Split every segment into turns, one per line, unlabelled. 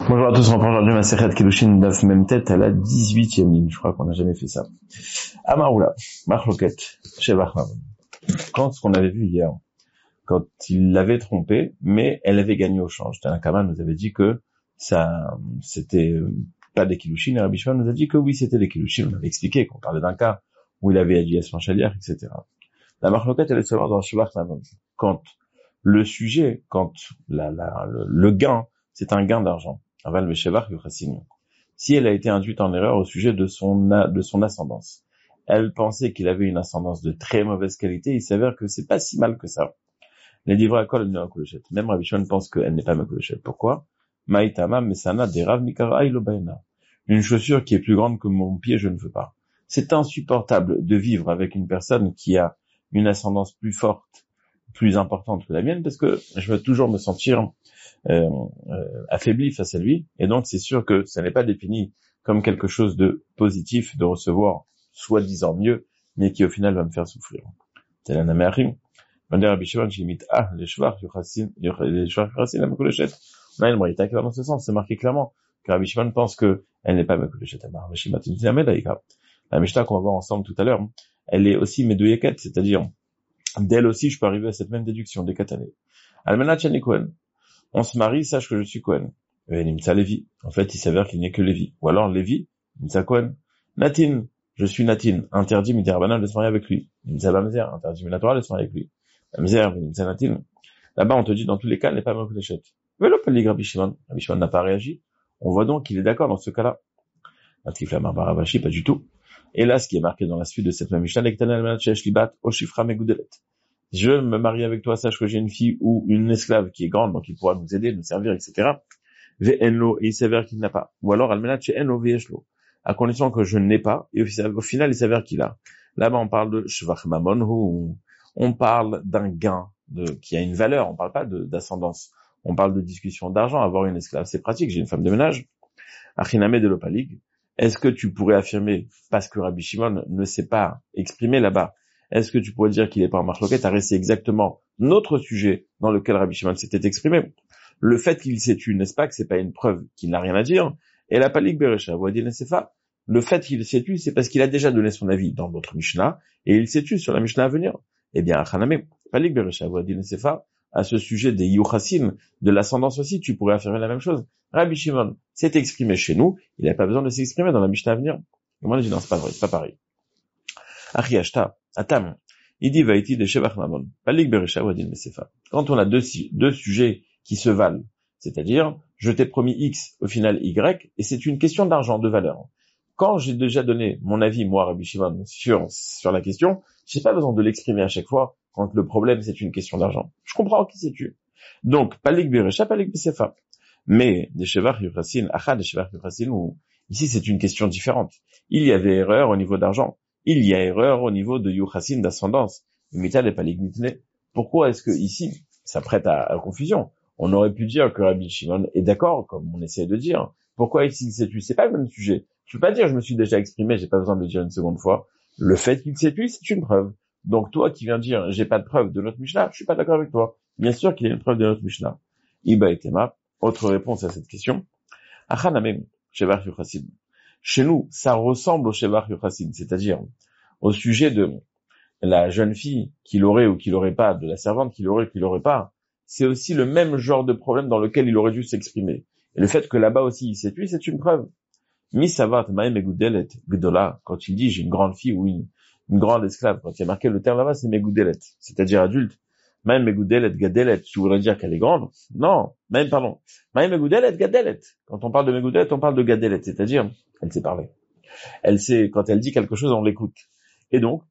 Bonjour à tous, on reprend aujourd'hui Masechet Kiddushin Daf Memtet à la 18e ligne. Je crois qu'on n'a jamais fait ça. Amaroula, Machloket, Shevach Mammon. Quand ce qu'on avait vu hier, quand il l'avait trompé, mais elle avait gagné au change. Tanakama nous avait dit que ça, c'était pas des Kiddushin, et Rabbi Shimon nous a dit que oui, c'était des Kiddushin. On avait expliqué qu'on parlait d'un cas où il avait agi à son chalière, etc. La Machloket, elle est savoir dans Shevach Mammon. Quand le sujet, quand le gain, c'est un gain d'argent. Si elle a été induite en erreur au sujet de son ascendance, elle pensait qu'il avait une ascendance de très mauvaise qualité, il s'avère que c'est pas si mal que ça. Les livres à kol ne akolochet. Même Rabbi Shimon pense qu'elle n'est pas makolochet. Pourquoi? Maïtama mesana derav mikara ilobaina. Une chaussure qui est plus grande que mon pied, je ne veux pas. C'est insupportable de vivre avec une personne qui a une ascendance plus forte, plus importante que la mienne, parce que je vais toujours me sentir affaibli face à lui, et donc c'est sûr que ça n'est pas défini comme quelque chose de positif de recevoir soi-disant mieux, mais qui au final va me faire souffrir. C'est la naméachim. On a une moïta qui va dans ce sens, c'est marqué clairement que Rabbi Shimon pense que elle n'est pas mekoleshet. La Mishnah qu'on va voir ensemble tout à l'heure, elle est aussi medouyaket, c'est-à-dire d'elle aussi je peux arriver à cette même déduction des katané. Almanat shani kohen. On se marie, sache que je suis Cohen. Nimtza Lévi. En fait, il s'avère qu'il n'est que Lévi. Ou alors Lévi, Nimtza Cohen. Natin, je suis Natin. Interdit Midirabanan de se marier avec lui. Nimtza Bamzer, interdit Minatora de se marier avec lui. Bamzer, Nimtza Natin. Là-bas, on te dit, dans tous les cas, elle n'est pas Mekoleshet. Mais l'opélig Rabbi Shimon. Rabbi Shimon n'a pas réagi. On voit donc qu'il est d'accord dans ce cas-là. Natifla Marbaravashi, pas du tout. Et là, ce qui est marqué dans la suite de cette même Mishnah, Lektanel Manat Shesh Libat, Oshifra Megoudelet. Je me marie avec toi, sache que j'ai une fille ou une esclave qui est grande, donc il pourra nous aider, nous servir, etc. Ve'enlo, et il s'avère qu'il n'a pas. Ou alors, almenat she'enlo ve'eshlo. À condition que je n'ai pas, et au final, il s'avère qu'il a. Là-bas, on parle de shvach mamon, ou on parle d'un gain, qui a une valeur, on parle pas d'ascendance. On parle de discussion d'argent, avoir une esclave. C'est pratique, j'ai une femme de ménage. Achiname de l'opalig. Est-ce que tu pourrais affirmer, parce que Rabbi Shimon ne s'est pas exprimé là-bas, est-ce que tu pourrais dire qu'il est pas en marloquette à rester exactement notre sujet dans lequel Rabbi Shimon s'était exprimé? Le fait qu'il s'est tué, n'est-ce pas que c'est pas une preuve qu'il n'a rien à dire? Et la palik beresha, le fait qu'il s'est tué, c'est parce qu'il a déjà donné son avis dans notre Mishnah, et il s'est tué sur la Mishnah à venir. Eh bien, achaname, palik beresha, à ce sujet des yuchassim, de l'ascendance aussi, tu pourrais affirmer la même chose. Rabbi Shimon s'est exprimé chez nous, il n'a pas besoin de s'exprimer dans la Mishnah à venir. Et moi, je dis non, c'est pas vrai, c'est pas pareil. Achiashta, Atam, il dit vaïti de Shevach Mammon, Palik Beresha Wadin Mesefa. Quand on a deux sujets qui se valent, c'est-à-dire, je t'ai promis X, au final Y, et c'est une question d'argent, de valeur. Quand j'ai déjà donné mon avis, moi, Rabbi Shimon, sur la question, j'ai pas besoin de l'exprimer à chaque fois quand le problème c'est une question d'argent. Je comprends qui c'est tu. Donc, Palik Beresha, Palik Mesefa. Mais, des Shevach Yuchasin, Acha des Shevach Yuchasin, où ici c'est une question différente. Il y avait erreur au niveau d'argent. Il y a erreur au niveau de Yuchassim d'ascendance. Pourquoi est-ce que ici, ça prête à confusion? On aurait pu dire que Rabbi Shimon est d'accord, comme on essaie de dire. Pourquoi ici c'est pas le même sujet? Je peux pas dire je me suis déjà exprimé, j'ai pas besoin de le dire une seconde fois. Le fait qu'il s'est tué, c'est une preuve. Donc toi qui viens dire j'ai pas de preuve de notre Mishnah, je suis pas d'accord avec toi. Bien sûr qu'il y a une preuve de notre Mishnah. Iba et Tema, autre réponse à cette question. Achanamem, Shevach Yuchassim. Chez nous, ça ressemble au Shevach Yuchassim, c'est-à-dire au sujet de la jeune fille qu'il aurait ou qu'il aurait pas, de la servante qu'il aurait pas, c'est aussi le même genre de problème dans lequel il aurait dû s'exprimer. Et le fait que là-bas aussi il s'est tué, c'est une preuve. Misavat ma'em egudelet gdola, quand il dit j'ai une grande fille ou une grande esclave, quand il y a marqué le terme là-bas, c'est megudelet, c'est-à-dire adulte. Ma'em egudelet gadelet, tu voudrais dire qu'elle est grande? Non, pardon. Ma'em egudelet gadelet. Quand on parle de megudelet, on parle de gadelet, c'est-à-dire, elle sait parler. Elle sait, quand elle dit quelque chose, on l'écoute. Et donc,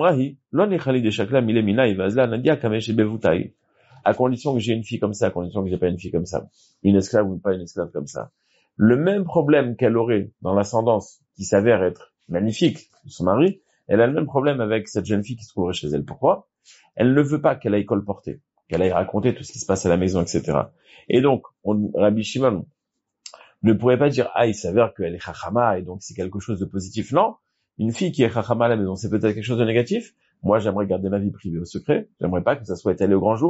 à condition que j'ai une fille comme ça, à condition que j'ai pas une fille comme ça, une esclave ou pas une esclave comme ça. Le même problème qu'elle aurait dans l'ascendance, qui s'avère être magnifique, de son mari, elle a le même problème avec cette jeune fille qui se trouverait chez elle. Pourquoi? Elle ne veut pas qu'elle aille colporter, qu'elle aille raconter tout ce qui se passe à la maison, etc. Et donc, Rabbi Shimon ne pourrait pas dire, il s'avère qu'elle est chachama, et donc c'est quelque chose de positif. Non, une fille qui est chachama à la maison, c'est peut-être quelque chose de négatif. Moi, j'aimerais garder ma vie privée au secret. J'aimerais pas que ça soit étalé au grand jour.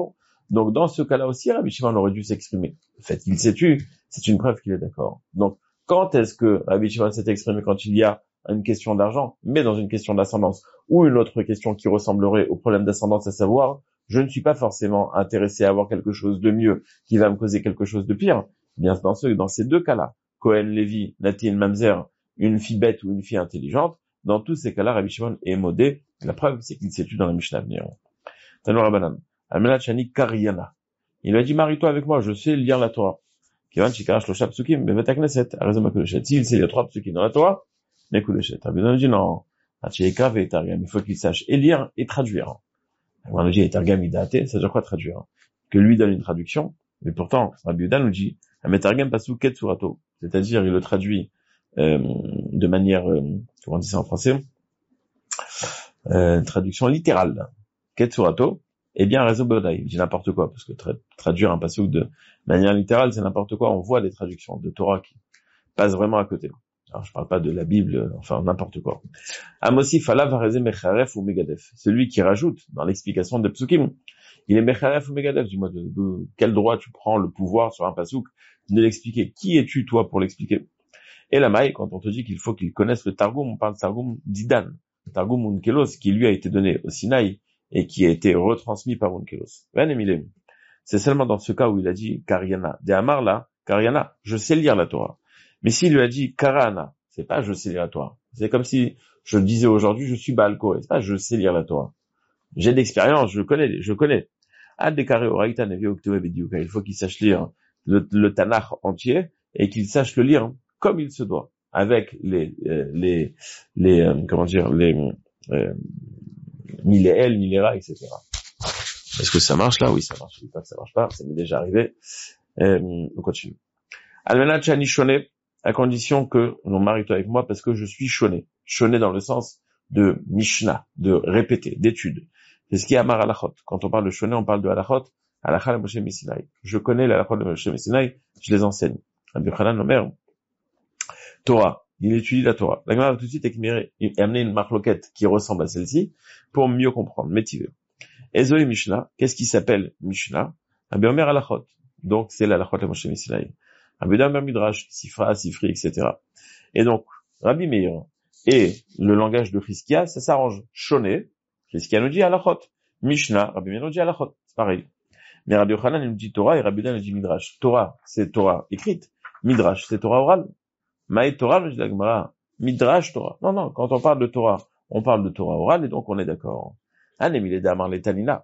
Donc, dans ce cas-là aussi, Rabbi Shimon aurait dû s'exprimer. Le fait qu'il s'est tu, c'est une preuve qu'il est d'accord. Donc, quand est-ce que Rabbi Shimon s'est exprimé? Quand il y a une question d'argent, mais dans une question d'ascendance, ou une autre question qui ressemblerait au problème d'ascendance, à savoir, je ne suis pas forcément intéressé à avoir quelque chose de mieux qui va me causer quelque chose de pire. Eh bien, dans ces deux cas-là, Cohen, Lévi, Nati et Mamzer, une fille bête ou une fille intelligente, dans tous ces cas-là, Rabbi Shimon est modé. La preuve, c'est qu'il s'est tu dans la Mishnah à venir. Tano Rabbanan. Almenat Shani Kariana. Il lui a dit, marie-toi avec moi, je sais lire la Torah. Kivan Shikara Shlosha Psukim, Bevet Knesset, Arezom Akuleshet. S'il sait lire 3 psukim dans la Torah, mais Kuleshet. Rabbi Shimon dit non. Hachekaf et Targam. Il faut qu'il sache et lire et traduire. On nous dit, et Targam Idate, ça veut dire quoi traduire? Que lui donne une traduction, mais pourtant, Rabbi Yehuda nous dit, Targam Pasuk Ket Surato. C'est-à-dire, il le traduit, de manière, comment on dit ça en français? Traduction littérale. Ketsurato, eh bien, Rezo Bodai, il dit n'importe quoi, parce que traduire un pasuk de manière littérale, c'est n'importe quoi. On voit des traductions de Torah qui passent vraiment à côté. Alors, je parle pas de la Bible, enfin, n'importe quoi. Amosi Falav Hareze Mecharef ou Megadef. Celui qui rajoute dans l'explication des psukim, il est Mecharef ou Megadef. Dis-moi, de quel droit tu prends le pouvoir sur un pasuk de l'expliquer? Qui es-tu, toi, pour l'expliquer? Et la maille, quand on te dit qu'il faut qu'il connaisse le Targum, on parle de Targum d'Idan. Targum Unkelos, qui lui a été donné au Sinaï, et qui a été retransmis par Unkelos. C'est seulement dans ce cas où il a dit Kariana. De Amar là, Kariana, je sais lire la Torah. Mais s'il lui a dit Karana, c'est pas je sais lire la Torah. C'est comme si je disais aujourd'hui je suis Baal Koré. C'est pas je sais lire la Torah. J'ai de l'expérience, je connais. Il faut qu'il sache lire le Tanakh entier et qu'il sache le lire comme il se doit, avec ni les L, ni les Ra, etc. Est-ce que ça marche là? Oui, ça marche. Je dis pas que ça marche pas, ça m'est déjà arrivé. On continue. Almenat Shani Shoné, à condition que l'on marie-toi avec moi parce que je suis Shoné. Shoné dans le sens de Mishnah, de répéter, d'étude. C'est ce qui est Amar Halachot. Quand on parle de Shoné, on parle de Halachot, Halachal et Moshe Messinai. Je connais les Halachot de Moshe Messinai, je les enseigne. Rabbi Yochanan Omer, Torah. Il étudie la Torah. La Gemara va tout de suite amener une marloquette qui ressemble à celle-ci pour mieux comprendre. Métivé. Ezo et Mishnah. Qu'est-ce qui s'appelle Mishnah? Rabbi Omer Halachot. Donc, c'est l'Halachot de Moshe Messinai. Rabbi Omer Midrash, Sifra, Sifri, etc. Et donc, Rabbi Meir et le langage de Chizkia, ça s'arrange. Shoné. Chizkia nous dit Halachot. Mishnah. Rabbi Meir nous dit Halachot. C'est pareil. Mais Rabbi Yochanan nous dit Torah et Rabbi Yehuda nous dit Midrash. Torah, c'est Torah écrite. Midrash, c'est Torah orale. Maï Torah, je dis la Gemara, Midrash Torah. Non, quand on parle de Torah, on parle de Torah orale et donc on est d'accord. Anemile d'Amar les Tanina.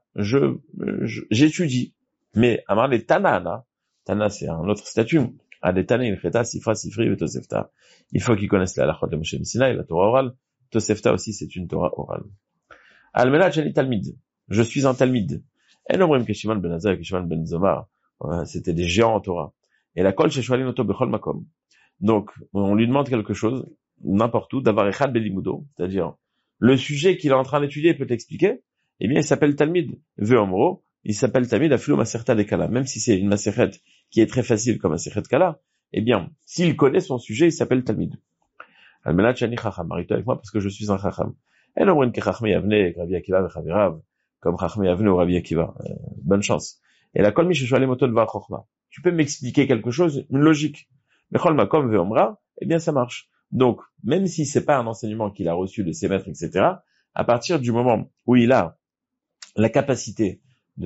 J'étudie. Mais Amar les Tanana. Tana, c'est un autre statut. Adetane, il feta, Sifra, Sifri, et Tosefta. Il faut qu'ils connaissent la halachot de Moshe Messinai, la Torah orale. Tosefta aussi, c'est une Torah orale. Almela Chani Talmid. Je suis un Talmid. Et nomrim que Shimon ben Azar et Shimon ben Zomar. C'était des géants en Torah. Et la kol sheshwalim oto bechol makom. Donc, on lui demande quelque chose, n'importe où, d'avoir echad belimudo, c'est-à-dire, le sujet qu'il est en train d'étudier peut expliquer, eh bien, il s'appelle Talmid. Veomro, il s'appelle Talmid afilo maserta de Kala. Même si c'est une maseret qui est très facile comme maseret Kala, eh bien, s'il connaît son sujet, il s'appelle Talmid. Almenat shani chacham, marie-toi avec moi parce que je suis un chacham. Et non, que chachme yavne, Rabbi Akiva vechavirav, comme chachme yavne ou Rabbi Akiva. Bonne chance. Et la kol mi sheshwalim oto dvar chochma. Tu peux m'expliquer quelque chose, une logique. Mais Chol Makom ve'omra, eh bien ça marche. Donc, même si c'est pas un enseignement qu'il a reçu de ses maîtres, etc., à partir du moment où il a la capacité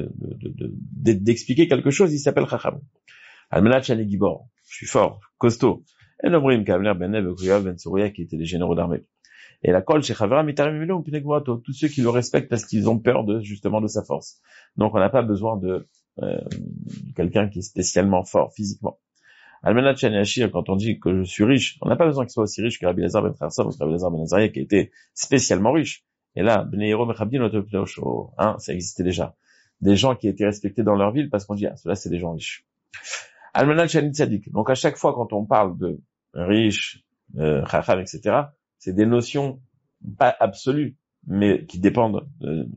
d'expliquer quelque chose, il s'appelle Chacham. Almenat Shani Gibor, je suis fort, costaud. Et Nomrim Kavner Ben Nev Kuyav Ben Souria, qui étaient les généraux d'armée. Et la Kol Shechavera Mitarim Velo Pinegwato, tous ceux qui le respectent parce qu'ils ont peur justement de sa force. Donc on n'a pas besoin de quelqu'un qui est spécialement fort physiquement. Almenat Shani Ashir, quand on dit que je suis riche, on n'a pas besoin qu'il soit aussi riche que Rabbi Elazar ben Kharsa ou Rabbi Elazar ben Azariah qui était spécialement riche. Et là, Bnei Yero Mechabdin Otopleosho, ça existait déjà. Des gens qui étaient respectés dans leur ville parce qu'on dit, ceux-là c'est des gens riches. Almenat Shani Tzadik. Donc à chaque fois quand on parle de riche, Chacham, etc., c'est des notions pas absolues, mais qui dépendent,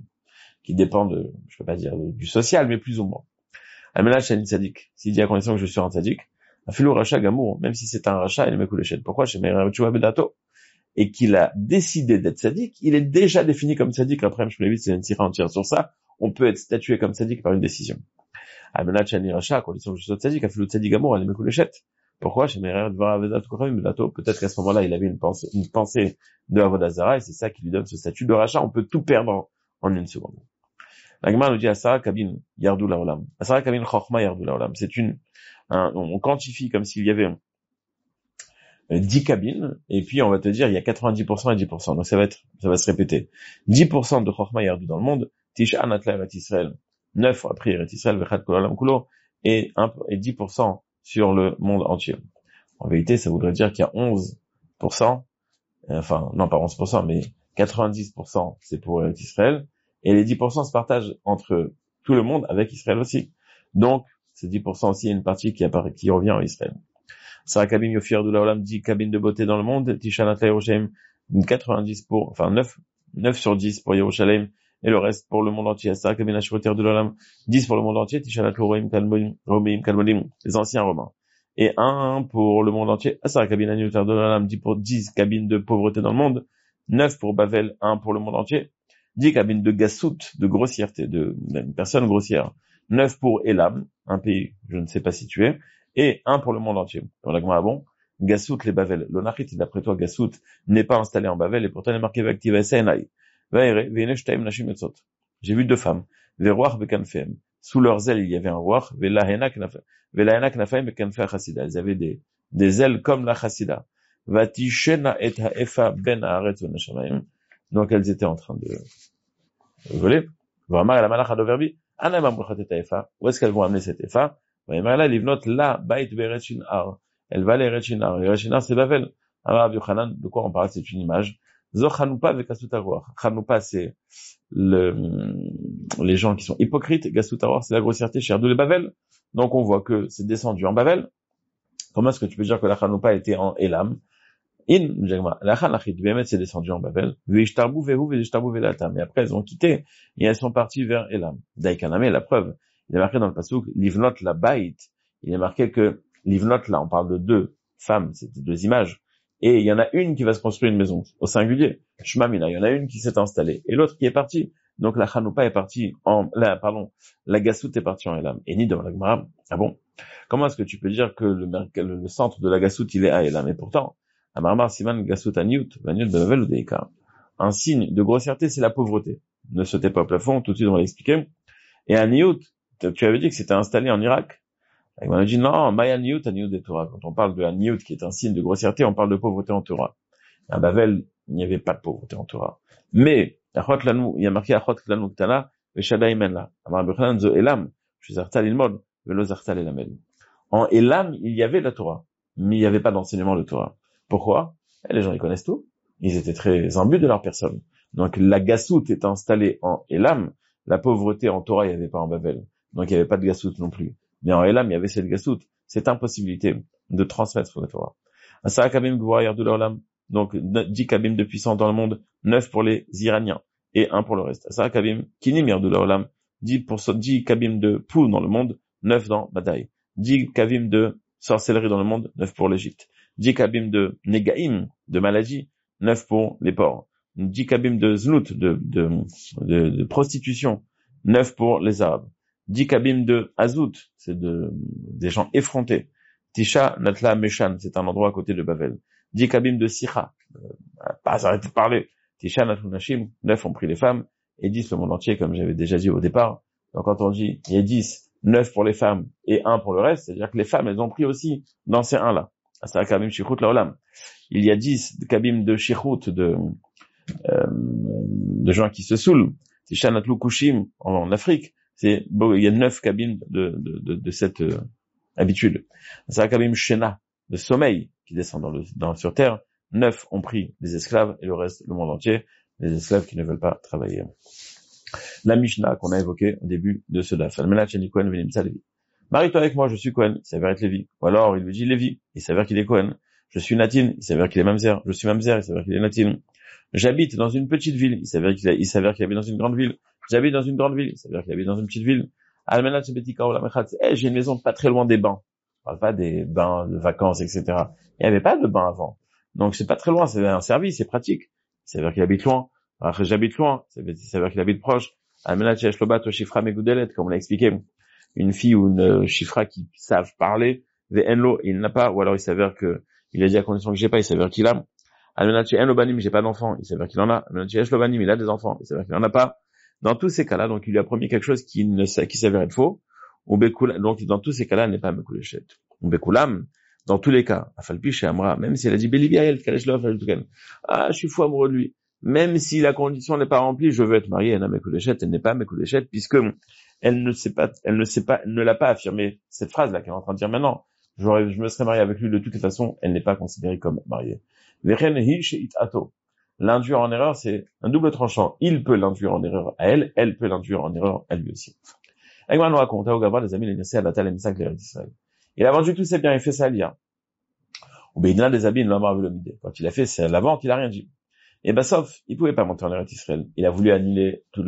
je peux pas dire du social, mais plus ou moins. Almenat Shani Tzadik. S'il dit à condition que je suis un Tzadik, Afilou Racha Gamour, même si c'est un Racha, il me coule le Pourquoi? Chez Meir Tchouva Bedato. Et qu'il a décidé d'être Tzadik, il est déjà défini comme Tzadik. Après, je vous l'ai dit, c'est une tira entière sur ça. On peut être statué comme Tzadik par une décision. Amenat Shani Racha, condition que je sois tzaddik, Afilu Tzadik Amour, elle me couléchette. Pourquoi? Peut-être qu'à ce moment-là, il avait une pensée de Avodah Zarah, et c'est ça qui lui donne ce statut de Racha. On peut tout perdre en une seconde. La Gemara nous dit Asara Kabin Yardou Laolam. Asara Kabin Chochma Yardou Laolam. On quantifie comme s'il y avait 10 cabines, et puis on va te dire il y a 90% et 10%. Donc ça va se répéter. 10% de Chochma Yardou dans le monde, Tisha Anatla Eret Israël. 9 après Eret Israël, Vechat Kol Olam Kulo, et 10% sur le monde entier. En vérité, ça voudrait dire qu'il y a 11%, enfin, non pas 11%, mais 90% c'est pour Israël, et les 10% se partagent entre tout le monde avec Israël aussi. Donc, ces 10% aussi, il y a une partie qui revient en Israël. Sarah Kabin Yofir de Laolam dit cabine de beauté dans le monde, Tishanat Yerushalayim, 9 sur 10 pour Yerushalayim, et le reste pour le monde entier. Sarah Kabin Ashroter de Laolam, 10 pour le monde entier, Tishanat Romeim Kalmolim, les anciens Romains. Et 1 pour le monde entier. Sarah Kabin Ashroter de Laolam, 10 pour 10 cabines de pauvreté dans le monde, 9 pour Bavel, 1 pour le monde entier. 10 cabines de gassout, de grossièreté, d'une personne grossière. 9 pour Elam, un pays, je ne sais pas situé, et 1 pour le monde entier. Dans la Gemara, bon, gassout les Bavel. L'onachit, d'après toi, gassout n'est pas installé en Bavel, et pourtant il est marqué Vactiva Senai. J'ai vu 2 femmes. Veroach bekanfem. Sous leurs ailes, il y avait un roi. Velahena knafaim bekanfe chasida. Elles avaient des ailes comme la chasida. Vatishena et haefa ben haaretz venashamayim. Donc elles étaient en train de voler. Vraiment, la malach adoverbi. Anam amruchat et haefa. Où est-ce qu'elles vont amener cette haefa? Vaimala livnot la bait berechin ar. Elle va les rechin ar. Les rechin ar, c'est Bavel. Alors, Yochanan, de quoi on parle? C'est une image. Zo Chanoupa avec Gasut Arwach. Chanoupa, c'est les gens qui sont hypocrites. Gasut Arwach, c'est la grossièreté chez Erdou et Bavel. Donc on voit que c'est descendu en Bavel. Comment est-ce que tu peux dire que la Chanoupa était en Elam? La Chanachit, Bémet, c'est descendu en Bavel. Veishtarbu vehu, veishtarbu velata. Mais après, elles ont quitté et elles sont parties vers Elam. Daïkaname, la preuve. Il est marqué dans le pasuk, Livnot la Bait. Il est marqué que Livnot, là, on parle de 2 femmes, c'était 2 images. Et il y en a une qui va se construire une maison, au singulier. Shmamina, il y en a une qui s'est installée. Et l'autre qui est partie. Donc la Chanoupa est partie la Gassout est partie en Elam. Et ni dans la Gemara. Ah bon? Comment est-ce que tu peux dire que le centre de la Gassout, il est à Elam? Et pourtant, Amarmar Siman Gassout Aniut, Vaniut Bevel ou Deika. Un signe de grossièreté, c'est la pauvreté. Ne sautez pas au plafond, tout de suite on va l'expliquer. Et Aniut, tu avais dit que c'était installé en Irak. On a dit non, Maya Niyut, Niyut des Torah. Quand on parle de la Niyut, qui est un signe de grossièreté, on parle de pauvreté en Torah. À Bavel, il n'y avait pas de pauvreté en Torah. Mais, il y a marqué Achot Lanu Ktana, Veshada Imenla. Amar Bechanan Zo Elam, Shuzartal Ilmod, Velo Zartal Elamel. En Elam, il y avait la Torah, mais il n'y avait pas d'enseignement de Torah. Pourquoi? Les gens, ils connaissent tout. Ils étaient très imbus de leur personne. Donc, la Gassout est installée en Elam, la pauvreté en Torah, il n'y avait pas en Bavel. Donc, il n'y avait pas de Gassout non plus. Mais en Elam, il y avait cette Gassout, cette impossibilité de transmettre la Torah. Asara Kabim Gvura Yardou Laolam, donc 10 Kabim de puissants dans le monde, 9 pour les Iraniens, et 1 pour le reste. Asara Kabim Kinim Yardou Laolam, 10 Kabim de poux dans le monde, 9 dans Badaï. 10 Kabim de sorcellerie dans le monde, 9 pour l'Égypte. 10 Kabim de Negaïm, de maladie, 9 pour les porcs. 10 Kabim de Znout, de prostitution, 9 pour les Arabes. 10 kabim de Azout, c'est des gens effrontés. Tisha Natla Meshan, c'est un endroit à côté de Bavel. 10 kabim de Sicha, pas arrêter de parler. Tisha Natlu Nashim, 9 ont pris les femmes, et 10 le monde entier, comme j'avais déjà dit au départ. Donc quand on dit, il y a 10, 9 pour les femmes, et 1 pour le reste, c'est-à-dire que les femmes, elles ont pris aussi dans ces 1-là. C'est un kabim Shichut Laolam. Il y a 10 kabim de Shichut, de gens qui se saoulent. Tisha Natlu Kushim, en Afrique. Il y a 9 cabines de cette habitude. C'est un cabine Shena, de sommeil, qui descend sur terre. 9 ont pris des esclaves, et le reste, le monde entier, les esclaves qui ne veulent pas travailler. La Mishnah qu'on a évoquée au début de ce daf. Marie-toi avec moi, je suis Cohen, il s'avère être Lévi. Ou alors, il lui dit Lévi, il s'avère qu'il est Cohen. Je suis Natin, il s'avère qu'il est Mamzer. Je suis Mamzer, il s'avère qu'il est Natin. J'habite dans une petite ville, il s'avère qu'il habite dans une grande ville. J'habite dans une grande ville, il s'avère qu'il habite dans une petite ville. J'ai une maison pas très loin des bains. On parle pas des bains de vacances, etc. Il n'y avait pas de bains avant. Donc c'est pas très loin, c'est un service, c'est pratique. Il s'avère qu'il habite loin. Après, j'habite loin, il s'avère qu'il habite proche. Comme on l'a expliqué. une fille ou une chifra qui savent parler, ve'enlo, il n'a pas, ou alors il s'avère que, il a dit à condition que j'ai pas, il s'avère qu'il a. Almenati enlo banim, j'ai pas d'enfant, il s'avère qu'il en a. Almenati esh lo banim, il a des enfants, il s'avère qu'il en a pas. Dans tous ces cas-là, donc il lui a promis quelque chose qui s'avère être faux. Donc dans tous ces cas-là, elle n'est pas mekulechet. Bekulam, dans tous les cas, afalpi chez Amra, même si elle a dit Belibiael, ah, je suis fou amoureux de lui. Même si la condition n'est pas remplie, je veux être mariée, elle n'est pas mekulechet, puisque elle ne l'a pas affirmé cette phrase-là qu'elle est en train de dire maintenant. Je me serais marié avec lui de toutes les façons, elle n'est pas considérée comme mariée. L'induire en erreur, c'est un double tranchant. Il peut l'induire en erreur à elle peut l'induire en erreur à lui aussi. Agma nous raconte, au Gabra, les amis, les Nessé, à la Tal, d'Israël. Il a vendu tous ses biens, il fait ça à l'IA. Ou bien il a des habits, il l'a marre le midé. Quand il a fait la vente, il a rien dit. Et ben, sauf, il pouvait pas monter en Eretz Israël. Il a voulu annuler toutes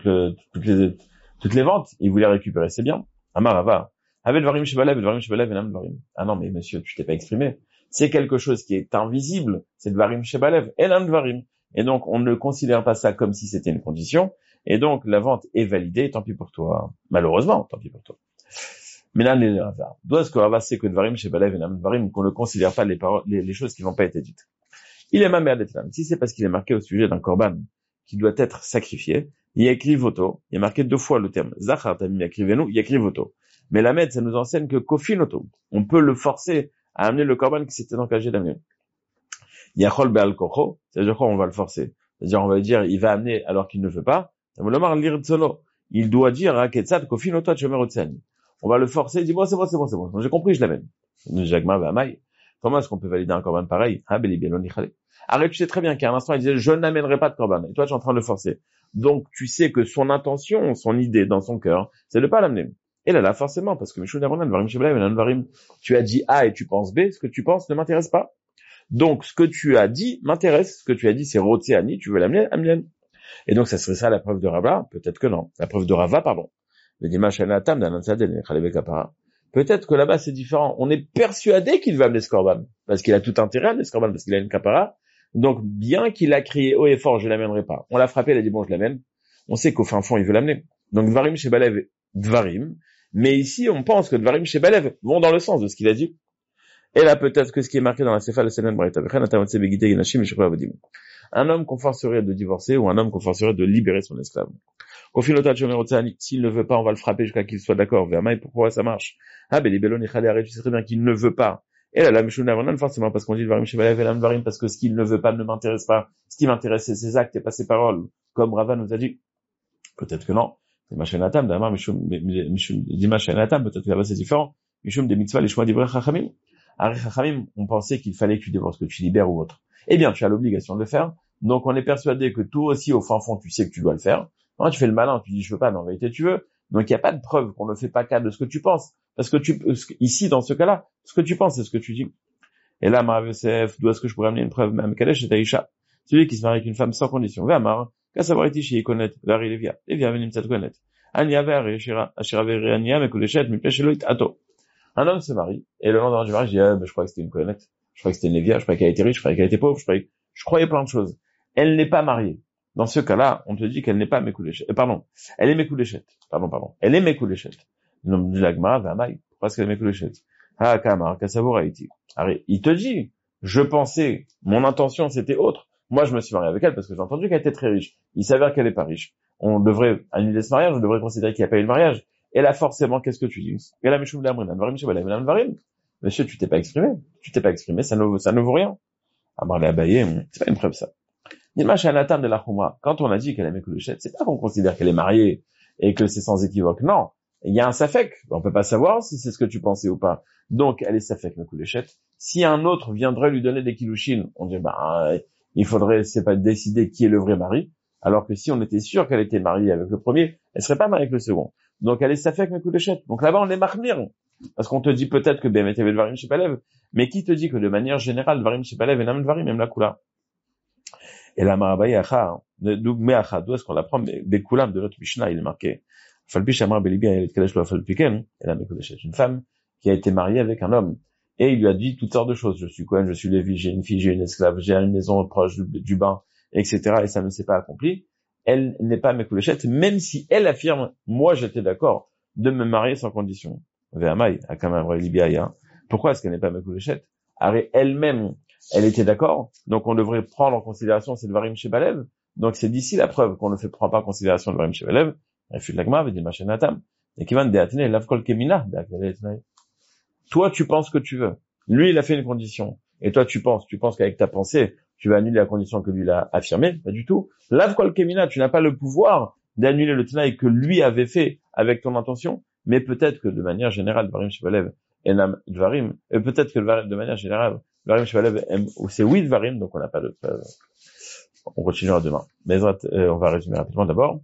les ventes. Il voulait récupérer ses biens. Amarava. Avec Varim Shebalev, et Nam Varim. Ah non, mais monsieur, tu t'es pas exprimé. C'est quelque chose qui est invisible. C'est Varim Shebalev, et Nam Varim. Et donc, on ne considère pas ça comme si c'était une condition. Et donc, la vente est validée, tant pis pour toi. Malheureusement, tant pis pour toi. Mais là, d'où est-ce que Rava sait que Dvarim Shebalev et Nam Dvarim, qu'on ne considère pas les choses qui n'ont pas été dites? Il est ma mère d'Etlam. Si c'est parce qu'il est marqué au sujet d'un korban qui doit être sacrifié, il y a écrit voto. Il est marqué 2 fois le terme. Zachar tamim yakrivenu, il y a écrit voto. Mais la Med, ça nous enseigne que kofinoto. On peut le forcer à amener le korban qui s'était engagé d'amener. Yachol be'al kocho, c'est-à-dire quoi, on va le forcer. C'est-à-dire, on va dire, il va amener alors qu'il ne veut pas. Il doit dire, on va le forcer, il dit, bon, c'est bon, j'ai compris, je l'amène. Comment est-ce qu'on peut valider un korban pareil? Arrête, tu sais très bien qu'à un instant, il disait, je n'amènerai pas de korban. Et toi, tu es en train de le forcer. Donc, tu sais que son intention, son idée dans son cœur, c'est de pas l'amener. Et là, forcément, parce que tu as dit A et tu penses B, ce que tu penses ne m'intéresse pas. Donc, ce que tu as dit m'intéresse. Ce que tu as dit, c'est Rotséani, tu veux l'amener, amène. Et donc, ça serait ça la preuve de Rava? Peut-être que non. La preuve de Rava, pardon. Peut-être que là-bas, c'est différent. On est persuadé qu'il va amener ce korban. Parce qu'il a tout intérêt à amener ce korban, parce qu'il a une kapara. Donc, bien qu'il a crié haut et fort, je l'amènerai pas. On l'a frappé, il a dit, bon, je l'amène. On sait qu'au fin fond, il veut l'amener. Donc, Dvarim Shebalev, Dvarim. Mais ici, on pense que Dvarim Shebalev vont dans le sens de ce qu'il a dit. Et là, peut-être que ce qui est marqué dans la Sefa, le Senen Braïta, un homme qu'on forcerait de divorcer ou un homme qu'on forcerait de libérer son esclave. S'il ne veut pas, on va le frapper jusqu'à qu'il soit d'accord. Pourquoi ça marche? Ah, ben, les bellons, tu sais très bien qu'il ne veut pas. Et là, la Mishuna, forcément, parce qu'on dit Varim Shebalev et Lam Varim, parce que ce qu'il ne veut pas ne m'intéresse pas. Ce qui m'intéresse, c'est ses actes et pas ses paroles. Comme Rava nous a dit. Peut-être que non. Peut-être que là-bas c'est différent. Mishum des mitzvahs, les choix d'Ibrahim Chachamim. Ari Chachamim, on pensait qu'il fallait que tu divorces, que tu libères ou autre. Eh bien, tu as l'obligation de le faire. Donc, on est persuadé que toi aussi, au fin fond, tu sais que tu dois le faire. Non, tu fais le malin, tu dis je veux pas, mais en vérité tu veux. Donc, il n'y a pas de preuve qu'on ne fait pas cas de ce que tu penses. Parce que ici, dans ce cas-là, ce que tu penses, c'est ce que tu dis. Et là, Marav Yosef, d'où est-ce que je pourrais amener une preuve? Même Kadesh et Taïcha. Celui qui se marie avec une femme sans condition. Vamar, Kassavariti chez Ikonet, Vari Levia. Levia venim tzat konet. Anya ver, Ashira ver, Anya, Mekuleshet, Mipesheloit, Ato. Un homme se marie, et le lendemain du mariage, il dit, je crois que c'était une Kohenet. Je crois que c'était une Lévia, je crois qu'elle était riche, je crois qu'elle était pauvre, je croyais plein de choses. Elle n'est pas mariée. Dans ce cas-là, on te dit qu'elle n'est pas Mekulechet. Elle est Mekulechet. Elle est Mekulechet. Nom de l'Agma, Vamai. Pourquoi est-ce qu'elle est Mekulechet? Ah, Kamar, Kassavour Haïti. Il te dit, je pensais, mon intention c'était autre. Moi, je me suis marié avec elle parce que j'ai entendu qu'elle était très riche. Il s'avère qu'elle est pas riche. On devrait annuler ce mariage, on devrait considérer qu'il n'y a pas eu le mariage. Et là, forcément, qu'est-ce que tu dis? Et là, monsieur, tu t'es pas exprimé, ça ne vaut rien. Amar le Abaye, c'est pas une preuve, ça. Quand on a dit qu'elle est Mekulechet, c'est pas qu'on considère qu'elle est mariée et que c'est sans équivoque. Non. Il y a un safek. On peut pas savoir si c'est ce que tu pensais ou pas. Donc, elle est safek Mekulechet. Si un autre viendrait lui donner des kilouchines, on dirait, il faudrait, c'est pas décider qui est le vrai mari. Alors que si on était sûr qu'elle était mariée avec le premier, elle serait pas mariée avec le second. Donc, elle est safek Mekulechet. Donc là-bas, on est marmir. Parce qu'on te dit peut-être que BMTV de Varim Shebalev. Mais qui te dit que de manière générale, Varim Shebalev et Nam Varim, même la Kula. Et la Marabaï Acha, d'où est-ce qu'on l'apprend? Des Kulam de notre Mishnah, il est marqué. Falpi Shamar Belibia, il est Kalesh lo Falpiken. Et la Mekulechet, une femme qui a été mariée avec un homme. Et il lui a dit toutes sortes de choses. Je suis Cohen, je suis Lévi, j'ai une fille, j'ai une esclave, j'ai une maison proche du bain, etc. Et ça ne s'est pas accompli. Elle n'est pas Mekulechet, même si elle affirme, moi j'étais d'accord de me marier sans condition. Ve'amai, Akama Libia. Pourquoi est-ce qu'elle n'est pas Mekulechet? Elle-même, elle était d'accord, donc on devrait prendre en considération ces Dvarim Shebalev. Donc c'est d'ici la preuve qu'on ne prend pas en considération le Dvarim Shebalev. Refut l'agma, veut dire Machenatam. Et qui va de lavkol kemina, toi, tu penses que tu veux. Lui, il a fait une condition. Et toi, tu penses qu'avec ta pensée, tu vas annuler la condition que lui l'a affirmée. Pas du tout. Lavkol kemina, tu n'as pas le pouvoir d'annuler le tenaï que lui avait fait avec ton intention. Mais peut-être que de manière générale, Dvarim Shebalev, Enam Dvarim, et peut-être que de manière générale, Dvarim Shebalev, c'est oui Dvarim, donc on n'a pas de preuve. On continuera demain. Mais on va résumer rapidement d'abord.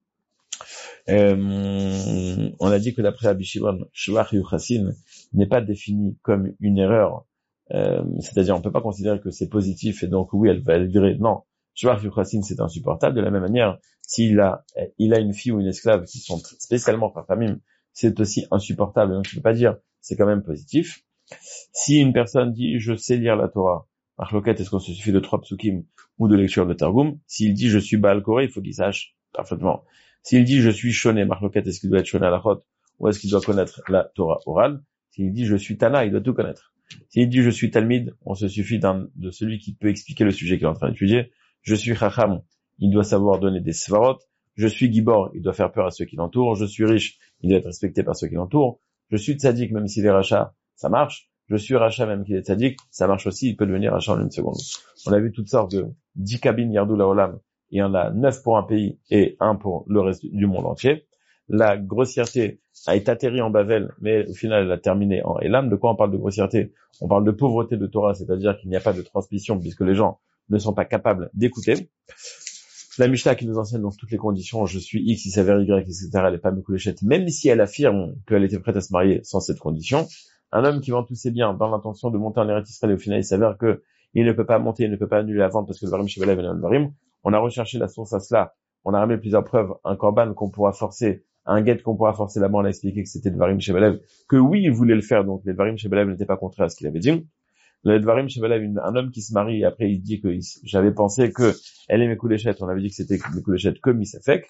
On a dit que d'après Rabbi Shimon, Shvach Yuchassin n'est pas défini comme une erreur. C'est-à-dire, on peut pas considérer que c'est positif et donc oui, elle va être virée. Non. Shvach Yuchassin, c'est insupportable. De la même manière, s'il a une fille ou une esclave qui sont spécialement par famille, c'est aussi insupportable. Donc, je ne peux pas dire, c'est quand même positif. Si une personne dit, je sais lire la Torah, Marloquette, est-ce qu'on se suffit de 3 psukim ou de lecture de Targum? S'il dit, je suis Baal Koré, il faut qu'il sache parfaitement. S'il dit, je suis Shoné, Marloquette, est-ce qu'il doit être Shoné à la Chot, ou est-ce qu'il doit connaître la Torah orale? S'il dit, je suis Tana, il doit tout connaître. S'il dit, je suis Talmid, on se suffit de celui qui peut expliquer le sujet qu'il est en train d'étudier. Je suis Chacham, il doit savoir donner des svarot. Je suis Gibor, il doit faire peur à ceux qui l'entourent. Je suis riche, il doit être respecté par ceux qui l'entourent. Je suis Tzadik, même s'il est Racha, ça marche. Je suis Racha, même qu'il est Tzadik, ça marche aussi, il peut devenir Racha en une seconde. On a vu toutes sortes de 10 cabines Yardou Laolam. Il y en a 9 pour un pays et 1 pour le reste du monde entier. La grossièreté a été atterrie en Bavel, mais au final, elle a terminé en Elam. De quoi on parle de grossièreté? On parle de pauvreté de Torah, c'est-à-dire qu'il n'y a pas de transmission puisque les gens ne sont pas capables d'écouter. La Mishnah qui nous enseigne donc toutes les conditions, je suis X, il s'avère Y, etc., elle n'est pas Mekulechet, même si elle affirme qu'elle était prête à se marier sans cette condition. Un homme qui vend tous ses biens dans l'intention de monter en Eretz Israël et au final il s'avère que il ne peut pas monter, il ne peut pas annuler la vente parce que le Varim Shebalev est le Varim. On a recherché la source à cela, on a ramené plusieurs preuves, un korban qu'on pourra forcer, un guet qu'on pourra forcer, là-bas on a expliqué que c'était le Varim Shebalev, que oui il voulait le faire, donc le Varim Shebalev n'était pas contraire à ce qu'il avait dit. Le Dvarim Shebalev, un homme qui se marie, et après il dit que j'avais pensé que elle est Mekulechet, on avait dit que c'était Mekulechet que Misafek.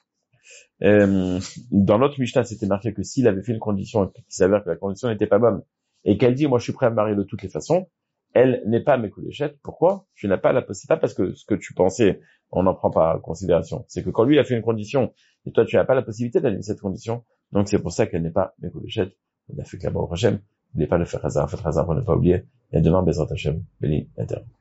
Dans notre Mishnah, c'était marqué que s'il avait fait une condition et qu'il s'avère que la condition n'était pas bonne, et qu'elle dit, moi je suis prêt à me marier de toutes les façons, elle n'est pas Mekulechet. Pourquoi? Tu n'as pas c'est pas parce que ce que tu pensais, on n'en prend pas en considération. C'est que quand lui a fait une condition, et toi tu n'as pas la possibilité d'annuler cette condition, donc c'est pour ça qu'elle n'est pas Mekulechet. Il a fait que là-bas au Hachem, n'oubliez pas de faire hasard, faites hasard pour ne pas oublier. Et demain, Bezrat Hashem, béni, inter.